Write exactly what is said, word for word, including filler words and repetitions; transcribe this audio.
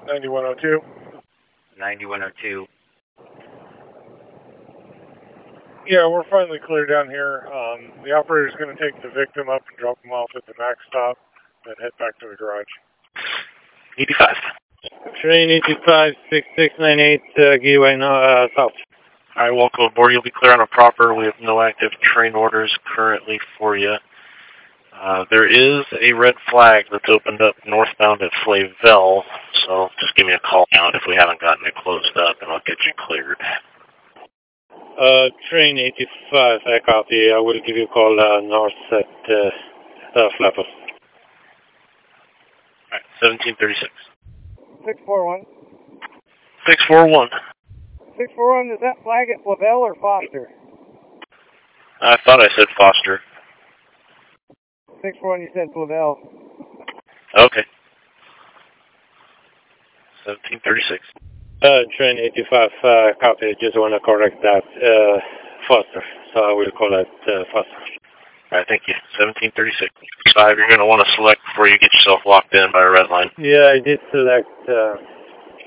ninety-one oh two. ninety-one oh two. Yeah, we're finally clear down here. Um, the operator's going to take the victim up and drop him off at the max stop, then head back to the garage. eighty-five. Train eighty-five, six six nine eight, uh, Gateway uh, South. Alright, welcome aboard. You'll be clear on a proper. We have no active train orders currently for you. Uh, there is a red flag that's opened up northbound at Flavel, so just give me a call out if we haven't gotten it closed up, and I'll get you cleared. Uh, train eighty-five, I copy. I will give you a call uh, north at uh, uh, Flappers. Alright, seventeen thirty-six. six four one. six four one. six four one, is that flag at Flavel or Foster? I thought I said Foster. six four one, you said Flavel. Okay. seventeen thirty-six. Uh, train eighty-five, uh, copy. Just want to correct that. Uh, Foster. So I will call it uh, Foster. Alright, thank you. seventeen thirty-six. Five, you're going to want to select before you get yourself locked in by a red line. Yeah, I did select. Uh,